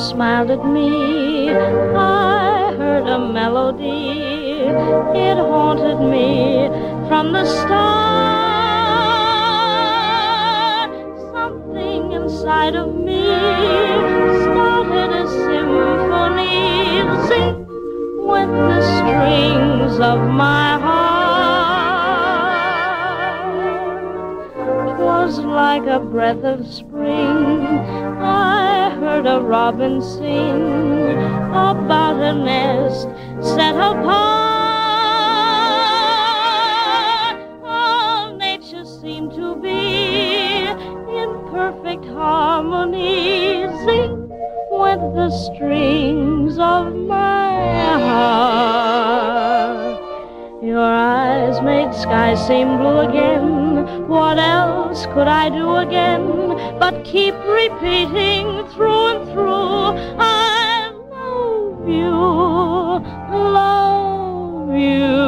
smiled at me, I heard a melody. It haunted me from the start. Something inside of me started a symphony. Zing went the strings of my heart. 'Twas like a breath of spring. I heard a robin sing about a nest set apart. All nature seemed to be in perfect harmony. Zing went the strings of my heart. Your eyes made sky seem blue again. What else could I do again but keep repeating through and through, I love you, love you.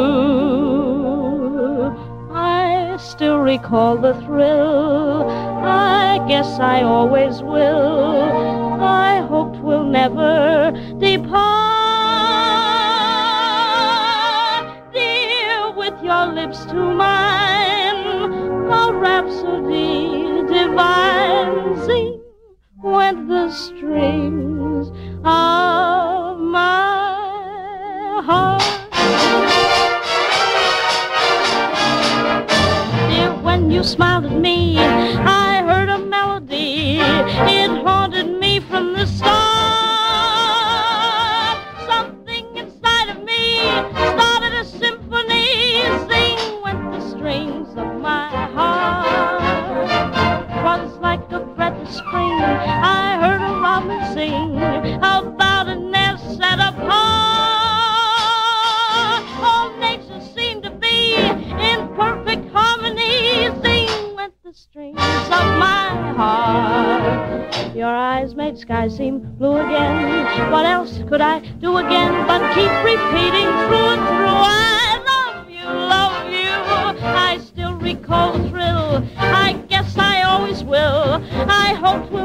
I still recall the thrill, I guess I always will. I hoped we'll never depart. Dear, with your lips to mine, a rhapsody divine. Zing went the strings of my heart. Dear, when you smiled at me, I heard a melody. It haunted me from the start. Something inside of me started a symphony. Zing went the strings of my heart. 'Twas like a breath of spring. I heard a robin sing about a nest set apart. All nature seemed to be in perfect harmony. Zing went the strings of my heart. Your eyes made sky seem blue again. What else could I do again but keep repeating through and through, I love you, love you. I still recall the thrill, I guess I always will. I hope